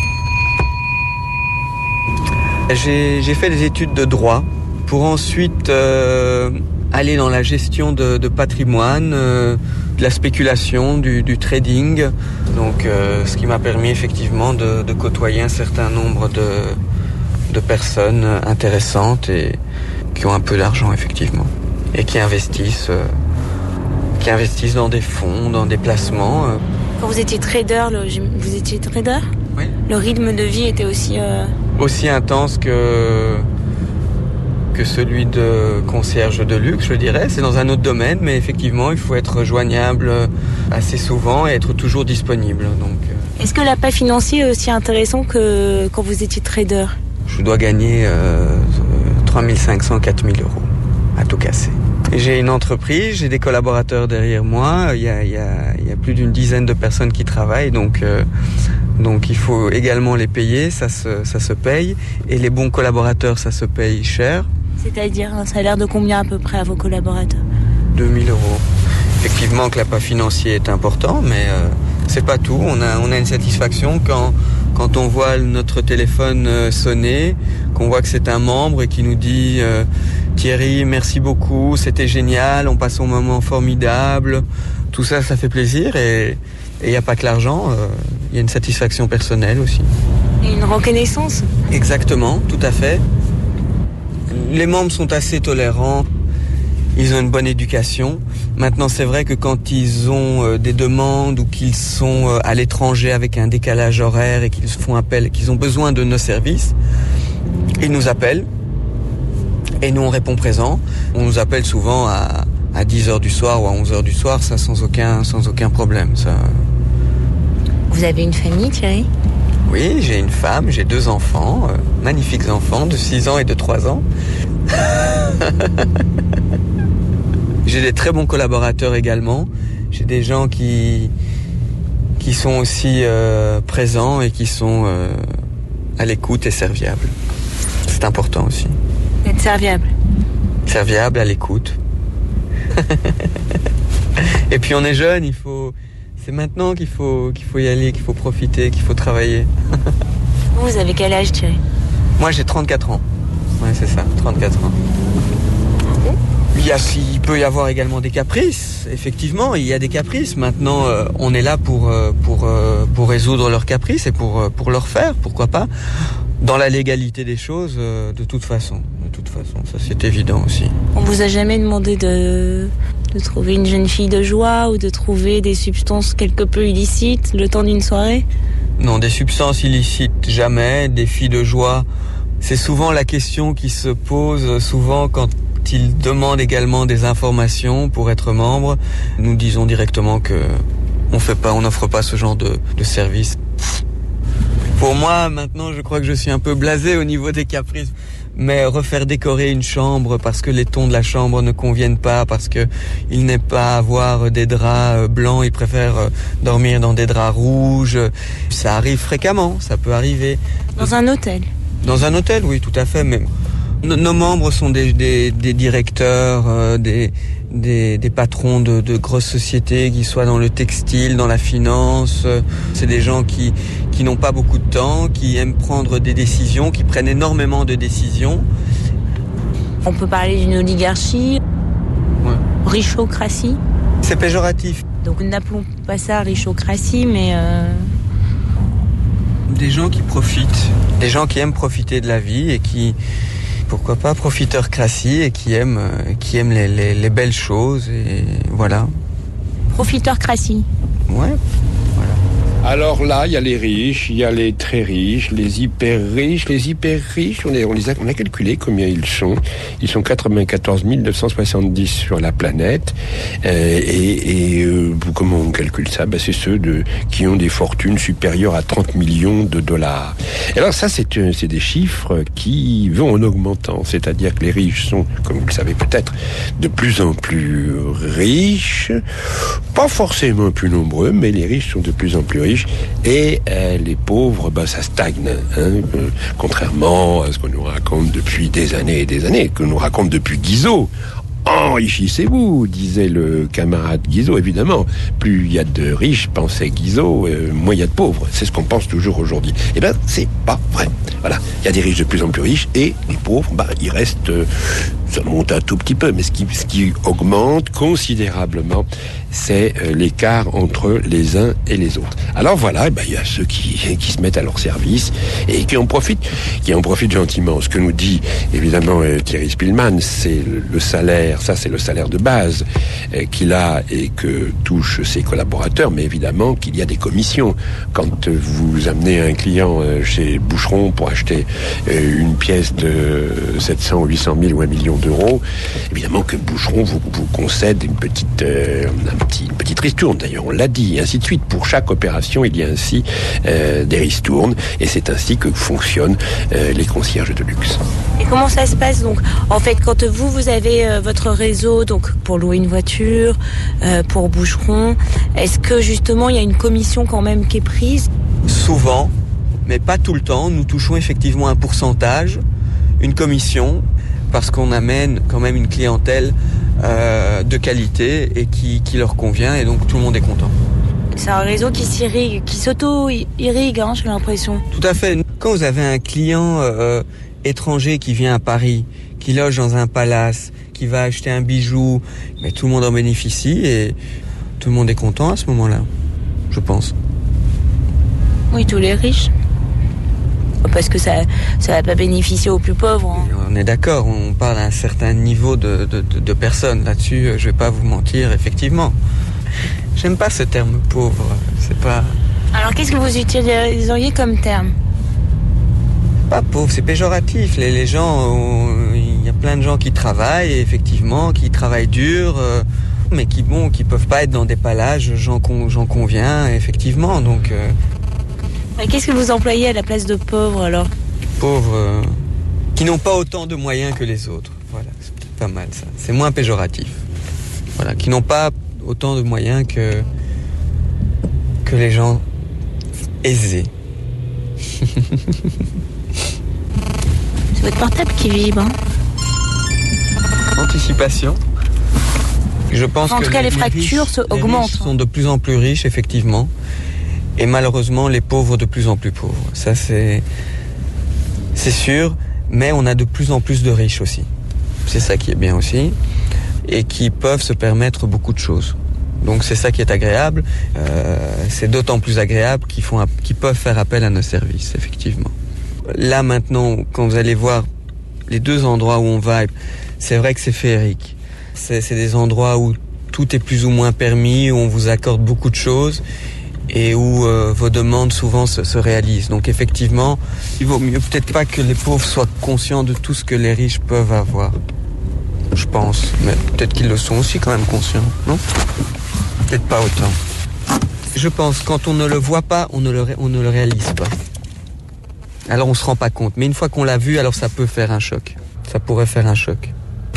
J'ai fait des études de droit pour ensuite aller dans la gestion de patrimoine, de la spéculation, du trading. Donc, ce qui m'a permis effectivement de côtoyer un certain nombre de personnes intéressantes et qui ont un peu d'argent effectivement et qui investissent dans des fonds, dans des placements. Quand vous étiez trader, vous étiez trader ? Le rythme de vie était aussi intense que celui de concierge de luxe, je dirais. C'est dans un autre domaine, mais effectivement, il faut être joignable assez souvent et être toujours disponible. Donc, Est-ce que l'appât financier est aussi intéressant que quand vous étiez trader? Je dois gagner 3 500, 4 000 euros à tout casser. Et j'ai une entreprise, j'ai des collaborateurs derrière moi, il y a plus d'une dizaine de personnes qui travaillent, donc il faut également les payer, ça se paye. Et les bons collaborateurs, ça se paye cher. C'est-à-dire un salaire de combien à peu près à vos collaborateurs? 2 000 euros. Effectivement que l'appât financier est important, mais c'est pas tout. On a une satisfaction quand on voit notre téléphone sonner, qu'on voit que c'est un membre et qui nous dit Thierry, merci beaucoup, c'était génial, on passe un moment formidable. Tout ça, ça fait plaisir et il n'y a pas que l'argent, il y a une satisfaction personnelle aussi. Et une reconnaissance? Exactement, tout à fait. Les membres sont assez tolérants, ils ont une bonne éducation. Maintenant, c'est vrai que quand ils ont des demandes ou qu'ils sont à l'étranger avec un décalage horaire et qu'ils font appel, qu'ils ont besoin de nos services, ils nous appellent et nous on répond présent. On nous appelle souvent à 10h du soir ou à 11h du soir, ça sans aucun problème. Ça. Vous avez une famille, Thierry? Oui, j'ai une femme, j'ai 2 enfants, magnifiques enfants de 6 ans et de 3 ans. J'ai des très bons collaborateurs également. J'ai des gens qui sont aussi présents et qui sont à l'écoute et serviables. C'est important aussi. Être serviable. Serviable, à l'écoute. Et puis on est jeune, c'est maintenant qu'il faut y aller, qu'il faut profiter, qu'il faut travailler. Vous avez quel âge, Thierry? Moi j'ai 34 ans. Ouais, c'est ça, 34 ans. Il peut y avoir également des caprices. Effectivement, il y a des caprices. Maintenant, on est là pour résoudre leurs caprices et pour leur faire, pourquoi pas, dans la légalité des choses, de toute façon. Ça c'est évident aussi. On vous a jamais demandé de trouver une jeune fille de joie ou de trouver des substances quelque peu illicites le temps d'une soirée? Non, des substances illicites, jamais. Des filles de joie, c'est souvent la question qui se pose souvent quand ils demandent également des informations pour être membre. Nous disons directement que on n'offre pas ce genre de service. Pour moi, maintenant, je crois que je suis un peu blasé au niveau des caprices. Mais refaire décorer une chambre parce que les tons de la chambre ne conviennent pas, parce que il n'est pas avoir des draps blancs, ils préfèrent dormir dans des draps rouges. Ça arrive fréquemment, ça peut arriver. Dans un hôtel? Dans un hôtel, oui, tout à fait. Mais nos membres sont des directeurs, des patrons de grosses sociétés, qui soient dans le textile, dans la finance. C'est des gens qui n'ont pas beaucoup de temps, qui aiment prendre des décisions, qui prennent énormément de décisions. On peut parler d'une oligarchie, ouais. Richocratie. C'est péjoratif. Donc n'appelons pas ça richocratie, mais... Des gens qui profitent, des gens qui aiment profiter de la vie et qui... Pourquoi pas profiteur-cratie et qui aiment les belles choses et voilà. Profiteur-cratie. Ouais, voilà. Alors là, il y a les riches, il y a les très riches, les hyper riches. Les hyper riches, on a calculé combien ils sont. Ils sont 94 970 sur la planète. Comment on calcule ça? C'est ceux qui ont des fortunes supérieures à 30 millions de dollars. Et alors ça, c'est des chiffres qui vont en augmentant. C'est-à-dire que les riches sont, comme vous le savez peut-être, de plus en plus riches. Pas forcément plus nombreux, mais les riches sont de plus en plus riches. Et les pauvres, ça stagne. Contrairement à ce qu'on nous raconte depuis des années et des années, que nous raconte depuis Guizot. Enrichissez-vous, disait le camarade Guizot, évidemment. Plus il y a de riches, pensait Guizot, moins il y a de pauvres. C'est ce qu'on pense toujours aujourd'hui. Eh bien, c'est pas vrai. Voilà. Il y a des riches de plus en plus riches et les pauvres, ils restent ça monte un tout petit peu, mais ce qui augmente considérablement, c'est l'écart entre les uns et les autres. Alors voilà, il y a ceux qui se mettent à leur service et qui en profitent gentiment. Ce que nous dit évidemment Thierry Spillmann, c'est le salaire, ça c'est le salaire de base qu'il a et que touchent ses collaborateurs, mais évidemment qu'il y a des commissions. Quand vous amenez un client chez Boucheron pour acheter une pièce de 700 ou 800 000 ou 1 million d'euros, évidemment que Boucheron vous concède une petite ristourne, d'ailleurs on l'a dit, et ainsi de suite. Pour chaque opération, il y a ainsi des ristournes, et c'est ainsi que fonctionnent les concierges de luxe. Et comment ça se passe donc? En fait, quand vous avez votre réseau, donc pour louer une voiture, pour Boucheron, est-ce que justement il y a une commission quand même qui est prise? Souvent, mais pas tout le temps. Nous touchons effectivement un pourcentage, une commission, parce qu'on amène quand même une clientèle de qualité et qui leur convient, et donc tout le monde est content. C'est un réseau qui s'irrigue, qui s'auto-irrigue, j'ai l'impression. Tout à fait. Quand vous avez un client étranger qui vient à Paris, qui loge dans un palace, qui va acheter un bijou, mais tout le monde en bénéficie et tout le monde est content à ce moment-là, je pense. Oui, tous les riches. Parce que ça va pas bénéficier aux plus pauvres. On est d'accord, on parle à un certain niveau de personnes. Là-dessus, je vais pas vous mentir, effectivement. J'aime pas ce terme pauvre, c'est pas... Alors qu'est-ce que vous utiliseriez comme terme? Pas pauvre, c'est péjoratif. Les gens, il y a plein de gens qui travaillent, effectivement, qui travaillent dur, mais qui peuvent pas être dans des palages, j'en conviens, effectivement, donc... Et qu'est-ce que vous employez à la place de pauvres, alors? Pauvres qui n'ont pas autant de moyens que les autres. Voilà, c'est peut-être pas mal, ça. C'est moins péjoratif. Voilà, qui n'ont pas autant de moyens que les gens aisés. C'est votre portable qui vibre, Anticipation. Je pense en que tout cas, les fractures augmentent. Les riches sont de plus en plus riches, effectivement. Et malheureusement, les pauvres de plus en plus pauvres. Ça, c'est sûr. Mais on a de plus en plus de riches aussi. C'est ça qui est bien aussi. Et qui peuvent se permettre beaucoup de choses. Donc c'est ça qui est agréable. C'est d'autant plus agréable qu'ils peuvent faire appel à nos services, effectivement. Là, maintenant, quand vous allez voir les deux endroits où on va, c'est vrai que c'est féerique. C'est des endroits où tout est plus ou moins permis, où on vous accorde beaucoup de choses et où vos demandes souvent se réalisent. Donc effectivement, il vaut mieux peut-être pas que les pauvres soient conscients de tout ce que les riches peuvent avoir. Je pense, mais peut-être qu'ils le sont aussi quand même conscients, non? Peut-être pas autant. Je pense, quand on ne le voit pas, on ne le réalise pas. Alors on se rend pas compte. Mais une fois qu'on l'a vu, alors ça peut faire un choc. Ça pourrait faire un choc.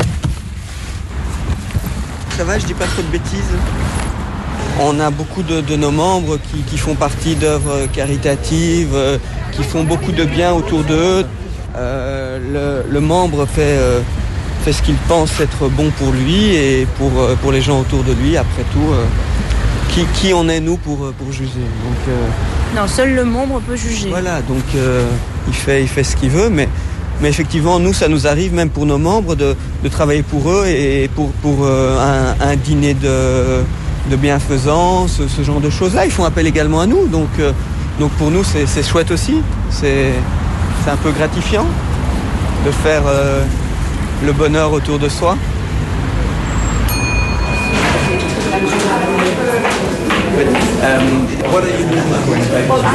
Ça va, je dis pas trop de bêtises? On a beaucoup de nos membres qui font partie d'œuvres caritatives, qui font beaucoup de bien autour d'eux. Le membre fait ce qu'il pense être bon pour lui et pour les gens autour de lui. Après tout, qui on est nous pour juger? Donc, non, seul le membre peut juger. Voilà, donc il fait ce qu'il veut, mais effectivement, nous, ça nous arrive même pour nos membres de travailler pour eux et pour un dîner de bienfaisance, ce genre de choses-là. Ils font appel également à nous, donc pour nous, c'est chouette aussi. C'est un peu gratifiant de faire le bonheur autour de soi. What are you doing when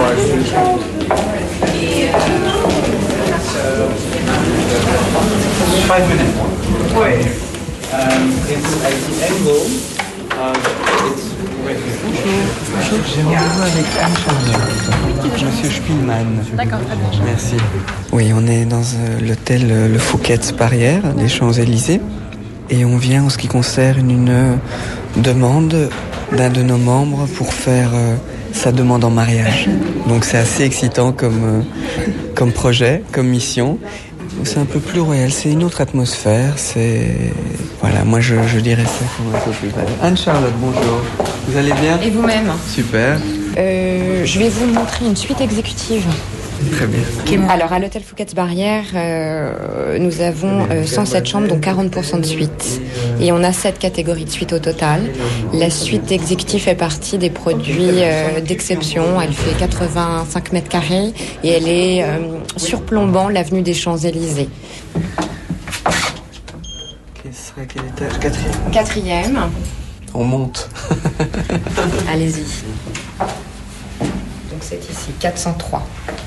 Five minutes. Wait. It's at the angle. It's right here. J'ai rendez-vous avec Anne-Charlotte. Monsieur Spielmann. D'accord, très bien. Merci. Oui, on est dans l'hôtel Le Fouquet's Barrière, des Champs-Élysées. Et on vient en ce qui concerne une demande d'un de nos membres pour faire sa demande en mariage. Donc c'est assez excitant comme projet, comme mission. C'est un peu plus royal, c'est une autre atmosphère, Voilà, moi je dirais ça comme un peu plus royal. Anne-Charlotte, bonjour. Vous allez bien? Et vous-même? Super. Je vais vous montrer une suite exécutive. Très bien. Alors, à l'hôtel Fouquet's-Barrière, nous avons 107 chambres, donc 40% de suite. Et on a 7 catégories de suite au total. La suite exécutive fait partie des produits d'exception. Elle fait 85 mètres carrés et elle est surplombant l'avenue des Champs-Élysées. Ce serait quel étage? Quatrième. On monte. Allez-y. Donc c'est ici, 403.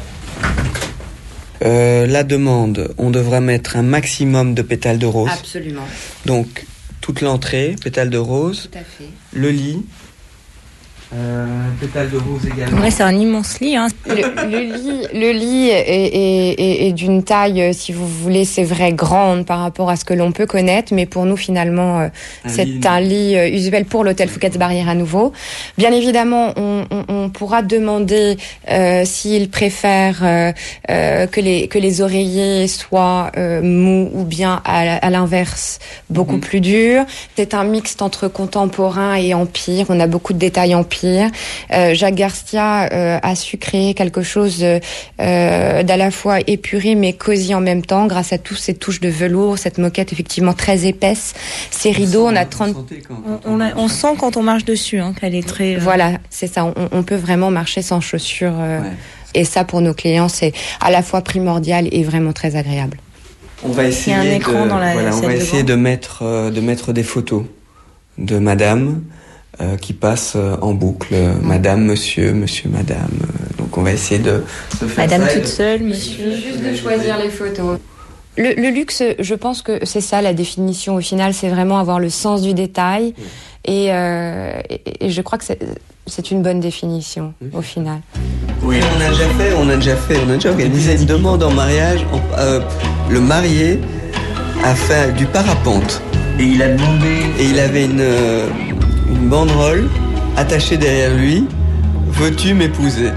La demande, on devra mettre un maximum de pétales de rose. Absolument. Donc, toute l'entrée, pétales de rose. Tout à fait. Le lit. Pétales de rose également. Ouais, c'est un immense lit. Hein. Le lit est d'une taille, si vous voulez, c'est vrai, grande par rapport à ce que l'on peut connaître, mais pour nous, finalement, c'est un lit usuel pour l'hôtel Fouquet's-Barrière à nouveau. Bien évidemment, on pourra demander s'il préfère que les oreillers soient mous ou bien à l'inverse, beaucoup plus durs. C'est un mixte entre contemporain et empire. On a beaucoup de détails empire. Jacques Garcia a su créer quelque chose d'à la fois épuré mais cosy en même temps grâce à tous ces touches de velours, cette moquette effectivement très épaisse, ces rideaux. On a 30. On sent quand on marche dessus qu'elle est très. Voilà, c'est ça. On peut vraiment marcher sans chaussures. Et ça, pour nos clients, c'est à la fois primordial et vraiment très agréable. On va essayer. Il y a un écran dans la on va essayer de mettre des photos de madame. Qui passe en boucle, madame, monsieur, madame. Donc on va essayer de se faire madame ça toute seule, monsieur. Juste de choisir les photos. Le luxe, je pense que c'est ça la définition au final, c'est vraiment avoir le sens du détail. Et je crois que c'est une bonne définition au final. Oui, on a déjà organisé une demande en mariage. Le marié a fait du parapente. Et il a demandé. Et il avait une banderole attachée derrière lui. Veux-tu m'épouser?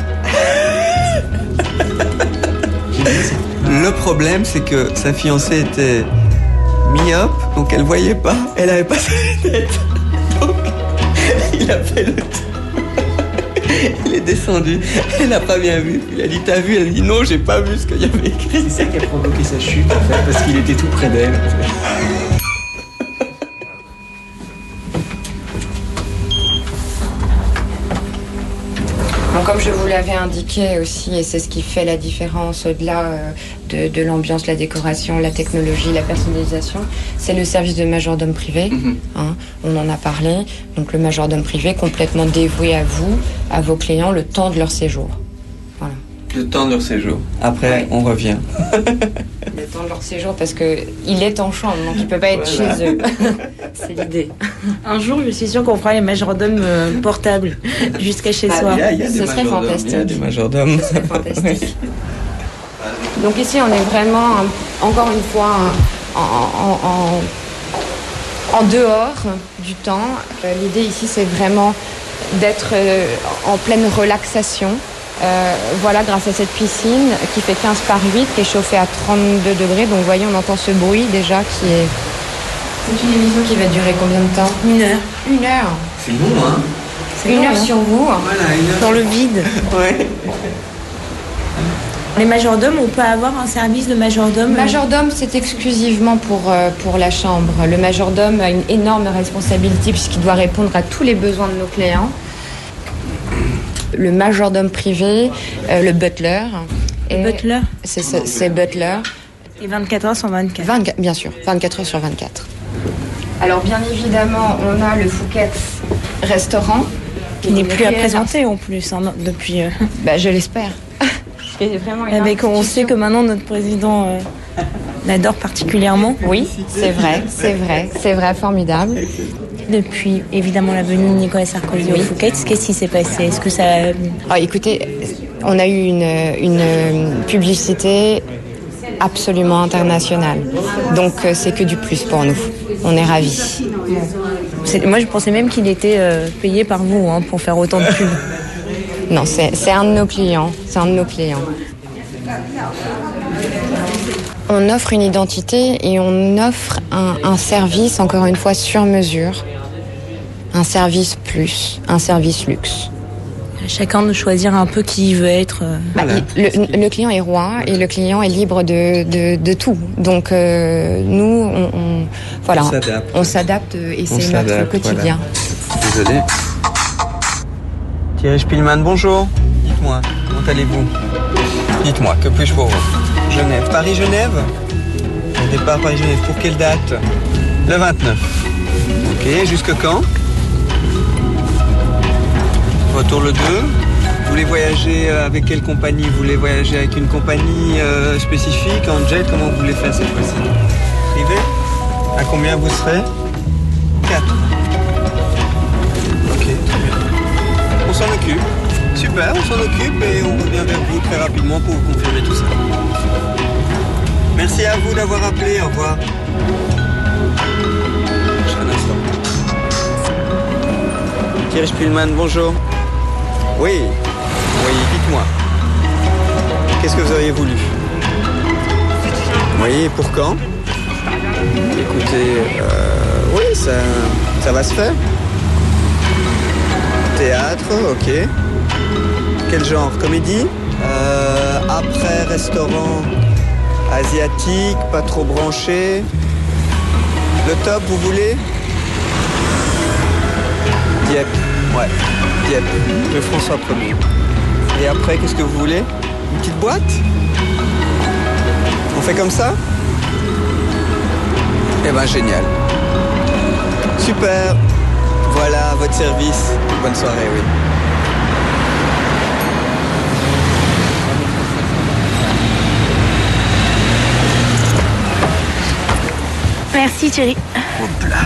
Le problème, c'est que sa fiancée était myope, donc elle voyait pas. Elle avait pas sa lunette. Donc, il a fait le tour. Il est descendu. Elle n'a pas bien vu. Il a dit, t'as vu? Elle a dit, non, j'ai pas vu ce qu'il y avait écrit. C'est ça qui a provoqué sa chute, en fait, parce qu'il était tout près d'elle. Comme je vous l'avais indiqué aussi, et c'est ce qui fait la différence au-delà de l'ambiance, la décoration, la technologie, la personnalisation, c'est le service de majordome privé. On en a parlé. Donc le majordome privé complètement dévoué à vous, à vos clients, le temps de leur séjour. Voilà. Le temps de leur séjour. Après, on revient. Le temps de leur séjour, parce qu'il est en chambre, donc il ne peut pas être chez eux. C'est l'idée. Un jour, je suis sûre qu'on fera les majordomes portables jusqu'à chez soi. Ce serait fantastique. Il y a des majordomes. Ce serait fantastique. Donc ici, on est vraiment, encore une fois, en dehors du temps. L'idée ici, c'est vraiment d'être en pleine relaxation. Voilà, grâce à cette piscine qui fait 15 par 8, qui est chauffée à 32 degrés. Donc, vous voyez, on entend ce bruit déjà qui est... C'est une émission qui va durer combien de temps? 1 heure. 1 heure. C'est long, hein? C'est 1 heure sur vous. Voilà, 1 heure. Dans le vide. Ouais. Les majordomes, on peut avoir un service de majordome? Majordome, c'est exclusivement pour la chambre. Le majordome a une énorme responsabilité puisqu'il doit répondre à tous les besoins de nos clients. Le majordome privé, le butler. Le butler? C'est butler. Et 24 heures sur 24? Bien sûr, 24 heures sur 24. Alors bien évidemment, on a le Fouquet's restaurant. Qui n'est plus à présenter en plus, depuis... je l'espère. On sait que maintenant notre président l'adore particulièrement. Oui, c'est vrai, formidable. Depuis évidemment la venue de Nicolas Sarkozy au Fouquet's, qu'est-ce qui s'est passé? Est-ce que ça... Écoutez, on a eu une publicité absolument internationale. Donc c'est que du plus pour nous. On est ravis. Moi je pensais même qu'il était payé par vous pour faire autant de pubs. Non, c'est un de nos clients. On offre une identité et on offre un service, encore une fois, sur mesure. Un service plus, un service luxe. Chacun de choisir un peu qui il veut être. Voilà. Le client est roi et le client est libre de tout. Donc nous, on s'adapte et c'est notre quotidien. Voilà. Désolé. Thierry Spielmann, bonjour. Dites-moi, comment allez-vous? Dites-moi, que puis-je pour vous? Genève, Paris-Genève? Au départ Paris-Genève, pour quelle date? Le 29. Ok, jusque quand? Retour le 2. Vous voulez voyager avec quelle compagnie? Vous voulez voyager avec une compagnie spécifique, en jet? Comment vous voulez faire cette fois-ci? Privé? À combien vous serez? 4. Ok, très bien. On s'en occupe. Super, on s'en occupe et on revient vers vous très rapidement pour vous confirmer tout ça. Merci à vous d'avoir appelé, au revoir. Un instant. Thierry Spielmann, bonjour. Oui, dites-moi. Qu'est-ce que vous auriez voulu? Oui, pour quand? Écoutez, oui, ça va se faire. Théâtre, ok. Quel genre? Comédie? Après, restaurant asiatique, pas trop branché. Le top, vous voulez? Dieppe, ouais, Dieppe. Le François 1er. Et après, qu'est-ce que vous voulez? Une petite boîte? On fait comme ça? Eh ben, génial. Super. Voilà, à votre service. Bonne soirée, oui. Merci Thierry. Hop là.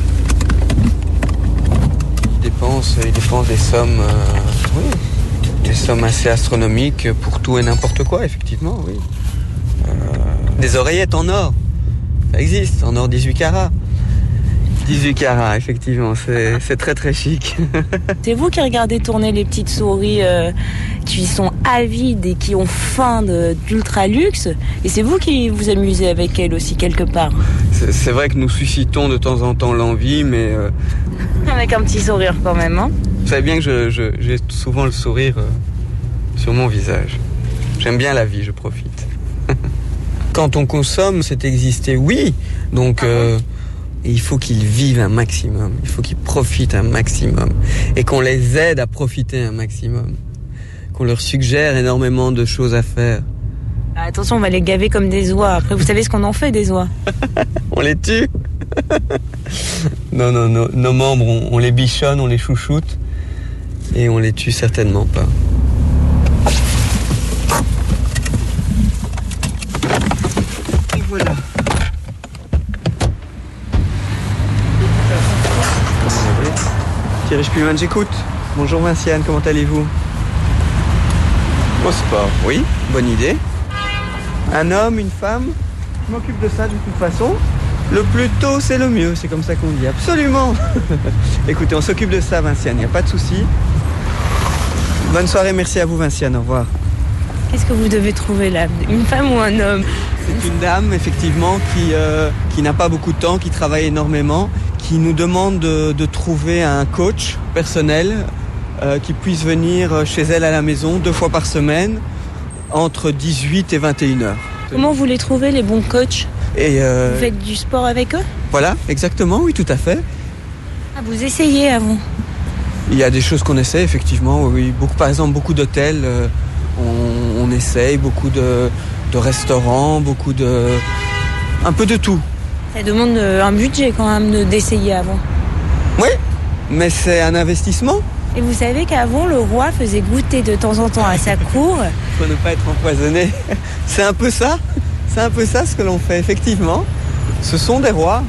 Il dépense des sommes, des sommes assez astronomiques pour tout et n'importe quoi, effectivement, oui. Des oreillettes en or, ça existe, en or 18 carats. 18 carats, effectivement, c'est très très chic. C'est vous qui regardez tourner les petites souris qui sont avides et qui ont faim d'ultra luxe, et c'est vous qui vous amusez avec elles aussi quelque part. C'est vrai que nous suscitons de temps en temps l'envie, mais... Avec un petit sourire quand même, hein. Vous savez bien que j'ai souvent le sourire sur mon visage. J'aime bien la vie, je profite. Quand on consomme, c'est exister, oui. Donc... Et il faut qu'ils vivent un maximum, il faut qu'ils profitent un maximum et qu'on les aide à profiter un maximum, qu'on leur suggère énormément de choses à faire. Attention, on va les gaver comme des oies. Après, vous savez ce qu'on en fait des oies? On les tue. Non, nos membres, on les bichonne, on les chouchoute et on les tue certainement pas. Et voilà. Thierry Spielmann, j'écoute. Bonjour Vinciane, comment allez-vous? Au sport, oui, bonne idée. Un homme, une femme, je m'occupe de ça de toute façon. Le plus tôt, c'est le mieux, c'est comme ça qu'on dit, absolument. Écoutez, on s'occupe de ça, Vinciane, il n'y a pas de souci. Bonne soirée, merci à vous Vinciane, au revoir. Qu'est-ce que vous devez trouver là? Une femme ou un homme? C'est une dame, effectivement, qui n'a pas beaucoup de temps, qui travaille énormément, qui nous demande de trouver un coach personnel qui puisse venir chez elle à la maison 2 fois par semaine, entre 18 et 21 heures. Comment vous les trouvez, les bons coachs? Vous faites du sport avec eux? Voilà, exactement, oui, tout à fait. Ah, vous essayez avant? Il y a des choses qu'on essaie, effectivement, oui. Par exemple, beaucoup d'hôtels, on essaye, beaucoup de restaurants, un peu de tout. Ça demande un budget quand même d'essayer avant. Oui, mais c'est un investissement. Et vous savez qu'avant, le roi faisait goûter de temps en temps à sa cour. Pour ne pas être empoisonné. C'est un peu ça. C'est un peu ça ce que l'on fait, effectivement. Ce sont des rois.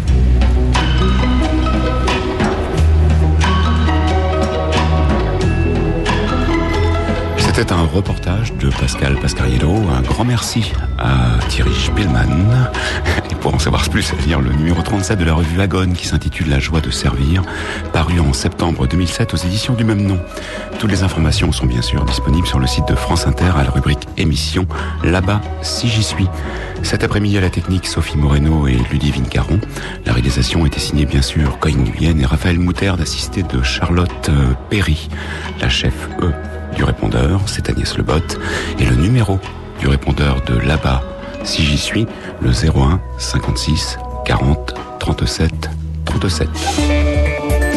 C'était C'était un reportage de Pascal Pascariello. Un grand merci à Thierry Spielmann. Et pour en savoir plus, à lire le numéro 37 de la revue Agone qui s'intitule La joie de servir, paru en septembre 2007 aux éditions du même nom. Toutes les informations sont bien sûr disponibles sur le site de France Inter à la rubrique émission Là-bas si j'y suis. Cet après-midi à la technique, Sophie Moreno et Ludivine Caron. La réalisation était signée bien sûr Corinne Nguyen et Raphaël Moutarde, assisté de Charlotte Perry. La chef du répondeur, c'est Agnès Lebotte, et le numéro du répondeur de Là-bas si j'y suis, le 01 56 40 37 37.